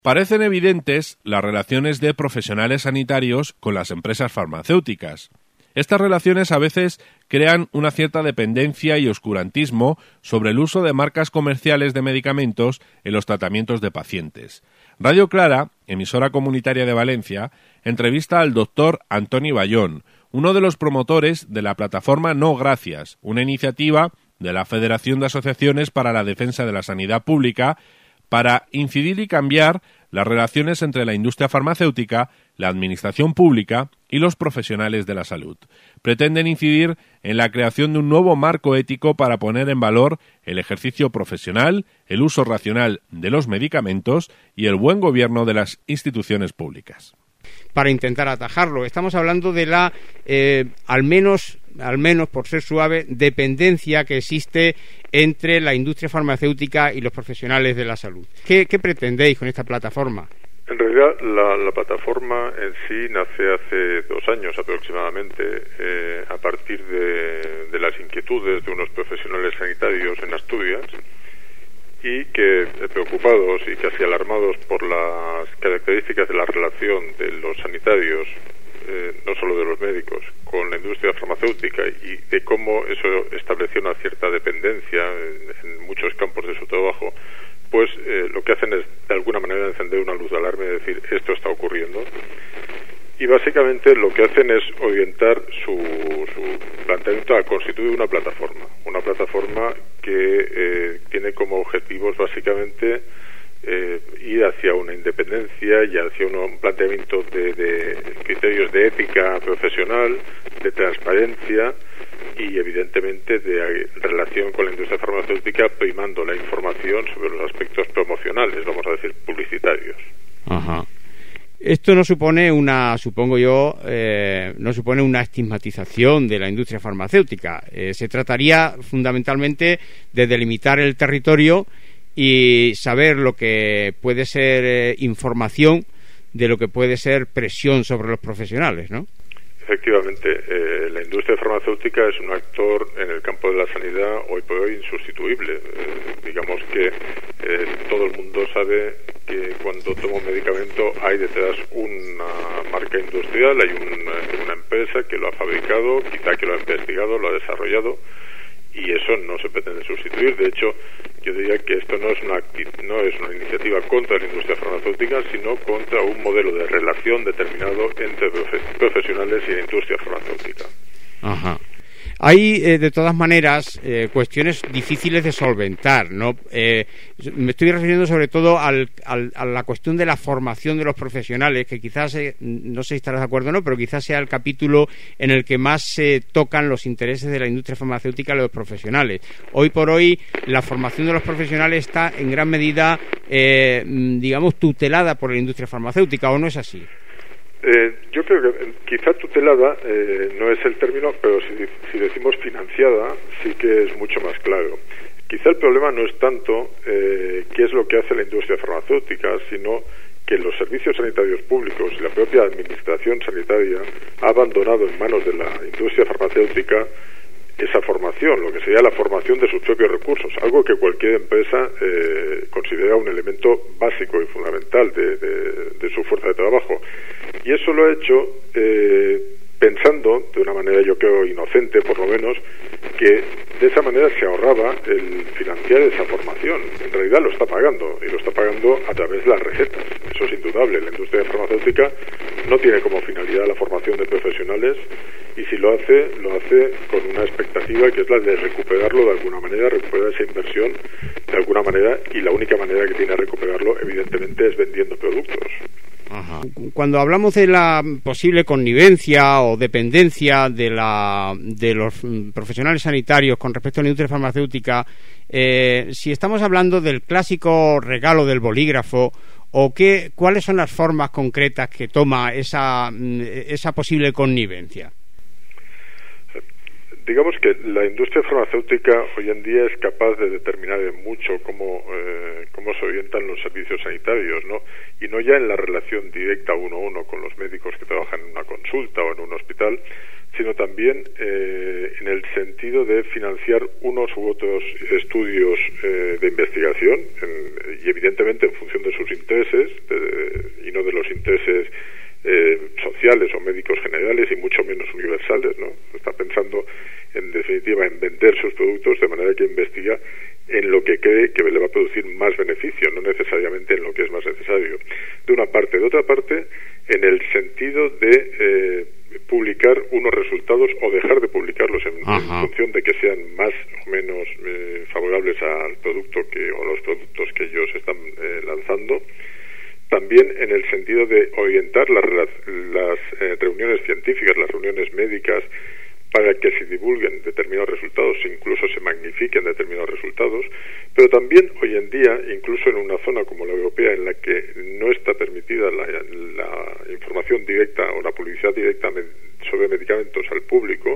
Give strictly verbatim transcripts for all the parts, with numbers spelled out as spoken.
Parecen evidentes las relaciones de profesionales sanitarios con las empresas farmacéuticas. Estas relaciones a veces crean una cierta dependencia y oscurantismo sobre el uso de marcas comerciales de medicamentos en los tratamientos de pacientes. Radio Clara, emisora comunitaria de Valencia, entrevista al doctor Antoni Bayón, uno de los promotores de la plataforma No Gracias, una iniciativa de la Federación de Asociaciones para la Defensa de la Sanidad Pública, para incidir y cambiar las relaciones entre la industria farmacéutica, la administración pública y los profesionales de la salud. Pretenden incidir en la creación de un nuevo marco ético para poner en valor el ejercicio profesional, el uso racional de los medicamentos y el buen gobierno de las instituciones públicas. Para intentar atajarlo, estamos hablando de la, eh, al menos, al menos por ser suave, dependencia que existe entre la industria farmacéutica y los profesionales de la salud. ¿Qué, qué pretendéis con esta plataforma? En realidad, la, la plataforma en sí nace hace dos años aproximadamente, eh, a partir de, de las inquietudes de unos profesionales sanitarios en Asturias, y que, preocupados y casi alarmados por las características de la relación de los sanitarios, eh, no solo de los médicos, con la industria farmacéutica y de cómo eso estableció una cierta dependencia en, en muchos campos de su trabajo, pues eh, lo que hacen es de alguna manera encender una luz de alarma y decir esto está ocurriendo. Y básicamente lo que hacen es orientar su, su planteamiento a constituir una plataforma, una plataforma que eh, tiene como objetivos básicamente eh, ir hacia una independencia y hacia un, un planteamiento de, de criterios de ética profesional, de transparencia y evidentemente de relación con la industria farmacéutica, primando la información sobre los aspectos promocionales, vamos a decir publicitarios. Ajá. Esto no supone una, supongo yo, eh, no supone una estigmatización de la industria farmacéutica. Eh, se trataría fundamentalmente de delimitar el territorio y saber lo que puede ser eh, información de lo que puede ser presión sobre los profesionales, ¿no? Efectivamente, eh, la industria farmacéutica es un actor en el campo de la sanidad hoy por hoy insustituible. Eh, digamos que eh, todo el mundo sabe que cuando toma un medicamento hay detrás una marca industrial, hay una, una empresa que lo ha fabricado, quizá que lo ha investigado, lo ha desarrollado, y eso no se pretende sustituir. De hecho, yo diría que esto no es una no es una iniciativa contra la industria farmacéutica, sino contra un modelo de relación determinado entre profesionales y la industria farmacéutica. Ajá. Hay, eh, de todas maneras, eh, cuestiones difíciles de solventar, ¿no? Eh, me estoy refiriendo sobre todo al, al, a la cuestión de la formación de los profesionales, que quizás, eh, no sé si estarás de acuerdo o no, pero quizás sea el capítulo en el que más se tocan los intereses de la industria farmacéutica y los profesionales. Hoy por hoy, la formación de los profesionales está en gran medida, eh, digamos, tutelada por la industria farmacéutica, ¿o no es así? Eh, yo creo que quizá tutelada eh, no es el término, pero si, si decimos financiada sí que es mucho más claro. Quizá el problema no es tanto eh, qué es lo que hace la industria farmacéutica, sino que los servicios sanitarios públicos y la propia administración sanitaria ha abandonado en manos de la industria farmacéutica esa formación, lo que sería la formación de sus propios recursos, algo que cualquier empresa eh, considera un elemento básico y fundamental de, de, de su fuerza de trabajo. Y eso lo ha hecho eh, pensando, de una manera yo creo inocente por lo menos, que de esa manera se ahorraba el financiar esa formación. En realidad lo está pagando, y lo está pagando a través de las recetas. Eso es indudable. La industria farmacéutica no tiene como finalidad la formación de profesionales, y si lo hace, lo hace con una expectativa que es la de recuperarlo de alguna manera, recuperar esa inversión de alguna manera, y la única manera que tiene de recuperarlo evidentemente es vendiendo productos. Ajá. Cuando hablamos de la posible connivencia o dependencia de la de los profesionales sanitarios con respecto a la industria farmacéutica, eh, si estamos hablando del clásico regalo del bolígrafo, o qué, ¿cuáles son las formas concretas que toma esa esa posible connivencia? digamos que la industria farmacéutica hoy en día es capaz de determinar en mucho cómo, eh, cómo se orientan los servicios sanitarios, ¿no? Y no ya en la relación directa uno a uno con los médicos que trabajan en una consulta o en un hospital, sino también eh, en el sentido de financiar unos u otros estudios eh, de investigación, en, y evidentemente en función de sus intereses, de, y no de los intereses eh, sociales o médicos generales y mucho menos universales, ¿no? Está pensando en definitiva en vender sus productos de manera que investiga en lo que cree que le va a producir más beneficio, no necesariamente en lo que es más necesario. De una parte. De otra parte, en el sentido de eh, publicar unos resultados o dejar de publicarlos en, en función de que sean más o menos eh, favorables al producto que o a los productos que ellos están eh, lanzando. También en el sentido de orientar las, las eh, reuniones científicas, las reuniones médicas, para que se divulguen determinados resultados, incluso se magnifiquen determinados resultados, pero también hoy en día, incluso en una zona como la europea, en la que no está permitida la, la información directa o la publicidad directa sobre medicamentos al público,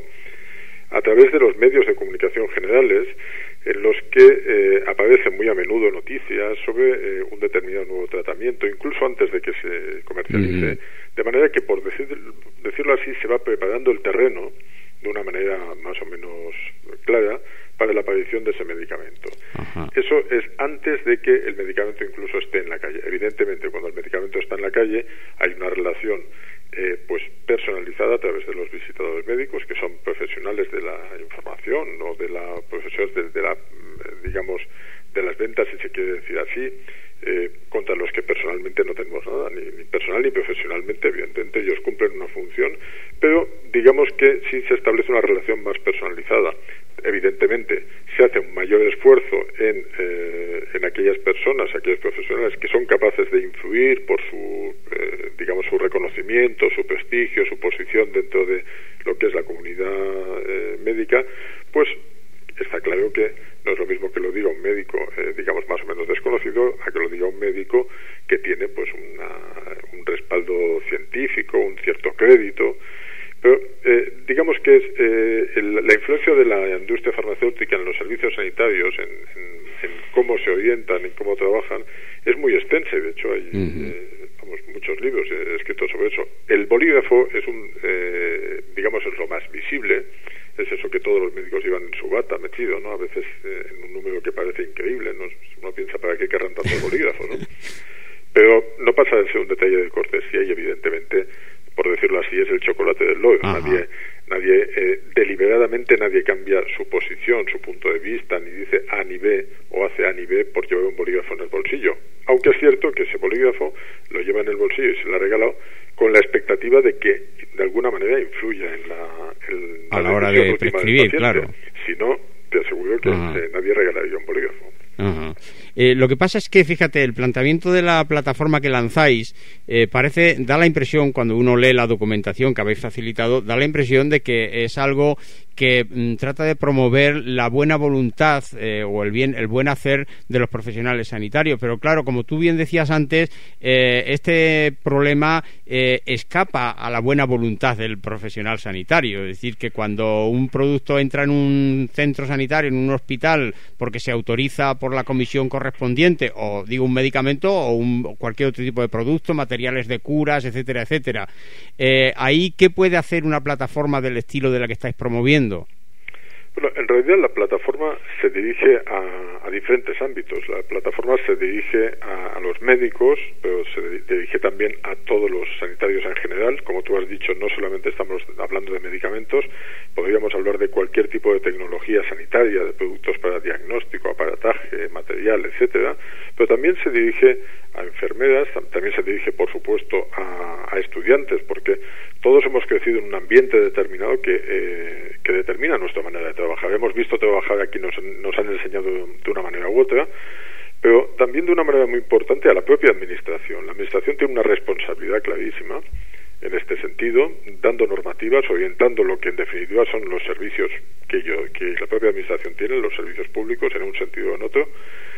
a través de los medios de comunicación generales, en los que eh, aparecen muy a menudo noticias sobre eh, un determinado nuevo tratamiento, incluso antes de que se comercialice, uh-huh. de manera que, por decir, decirlo así, se va preparando el terreno de una manera más o menos clara para la aparición de ese medicamento. Ajá. Eso es antes de que el medicamento incluso esté en la calle. Evidentemente, cuando el medicamento está en la calle, hay una relación eh, pues personalizada a través de los visitadores médicos, que son profesionales de la información o de la profesores de, de la digamos de las ventas, si se quiere decir así, eh, contra los que personalmente no tenemos nada, ni, ni personal ni profesionalmente. Evidentemente ellos cumplen una función, pero digamos que sí se establece una relación más personalizada. Evidentemente se hace un mayor esfuerzo en, eh, en aquellas personas, aquellos profesionales que son capaces de influir por su, eh, digamos, su reconocimiento, su prestigio, su posición dentro de lo que es la comunidad eh, médica, pues está claro que no es lo mismo que lo diga un médico, eh, digamos, más o menos desconocido, a que lo diga un médico que tiene pues una, un respaldo científico, un cierto crédito. Pero eh, digamos que es eh, el, la influencia de la industria farmacéutica en los servicios sanitarios, en, en, en cómo se orientan, en cómo trabajan, es muy extensa. De hecho, hay uh-huh. eh, vamos, muchos libros eh, escritos sobre eso. El bolígrafo es un, eh, digamos, es lo más visible. Es eso que todos los médicos llevan en su bata metido, ¿no? A veces eh, en un número que parece increíble, ¿no? Uno piensa, ¿para qué querrán tanto bolígrafo, no? Pero no pasa de ser un detalle de cortesía y, evidentemente, por decirlo así, es el chocolate del loro. Nadie, nadie eh, deliberadamente nadie cambia su posición, su punto de vista, ni dice A ni B o hace A ni B por llevar un bolígrafo en el bolsillo. Aunque es cierto que ese bolígrafo lo lleva en el bolsillo y se lo ha regalado con la expectativa de que de alguna manera influya en la, en a la, la hora de prescribir, claro. Si no, te aseguro que eh, nadie regalaría un bolígrafo. Ajá. Eh, lo que pasa es que, fíjate, el planteamiento de la plataforma que lanzáis eh, parece, da la impresión, cuando uno lee la documentación que habéis facilitado, da la impresión de que es algo que mm, trata de promover la buena voluntad eh, o el bien, el buen hacer de los profesionales sanitarios. Pero claro, como tú bien decías antes, eh, este problema eh, escapa a la buena voluntad del profesional sanitario. Es decir, que cuando un producto entra en un centro sanitario, en un hospital, porque se autoriza por la comisión correspondiente, o digo un medicamento o un, cualquier otro tipo de producto, materiales de curas, etcétera, etcétera, eh, ahí, ¿qué puede hacer una plataforma del estilo de la que estáis promoviendo? Bueno, en realidad la plataforma se dirige a, a diferentes ámbitos. La plataforma se dirige a, a los médicos, pero se dirige también a todos los sanitarios en general. Como tú has dicho, no solamente estamos hablando de medicamentos, podríamos hablar de cualquier tipo de tecnología sanitaria, de productos para diagnóstico, aparataje, material, etcétera, pero también se dirige a enfermeras, también se dirige, por supuesto, a, a estudiantes, porque todos hemos crecido en un ambiente determinado que, eh, que determina nuestra manera de trabajar. Hemos visto trabajar aquí, nos, nos han enseñado de una manera u otra, pero también de una manera muy importante a la propia administración. La administración tiene una responsabilidad clarísima en este sentido, dando normativas, orientando lo que en definitiva son los servicios que, yo, que la propia administración tiene, los servicios públicos en un sentido o en otro,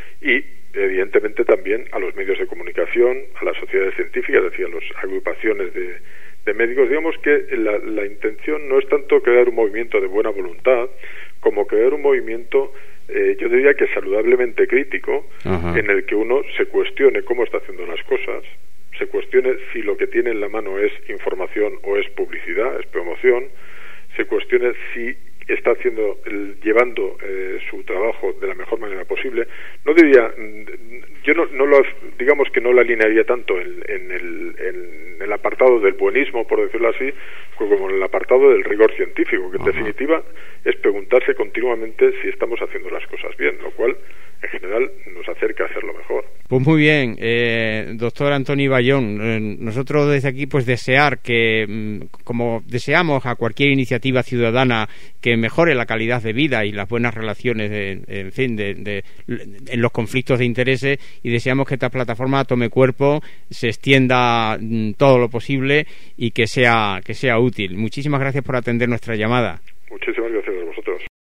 y evidentemente también a los medios de comunicación, a las sociedades científicas, es decir, a las agrupaciones de, de médicos. Digamos que la, la intención no es tanto crear un movimiento de buena voluntad como crear un movimiento, eh, yo diría que saludablemente crítico, Ajá. en el que uno se cuestione cómo está haciendo las cosas, se cuestione si lo que tiene en la mano es información o es publicidad, es promoción, se cuestione si está haciendo, el, llevando eh, su trabajo de la mejor manera posible. No diría, yo no, no lo, digamos que no lo alinearía tanto en, en, el, en el apartado del buenismo, por decirlo así, como en el apartado del rigor científico, que en Ajá. definitiva es preguntarse continuamente si estamos haciendo las cosas bien, lo cual en general nos acerca a hacerlo mejor. Pues muy bien, eh, doctor Antoni Bayón, eh, nosotros desde aquí pues desear que, como deseamos a cualquier iniciativa ciudadana que mejore la calidad de vida y las buenas relaciones, de, en fin, de, de, en los conflictos de intereses, y deseamos que esta plataforma tome cuerpo, se extienda mm, todo lo posible y que sea, que sea útil. Muchísimas gracias por atender nuestra llamada. Muchísimas gracias.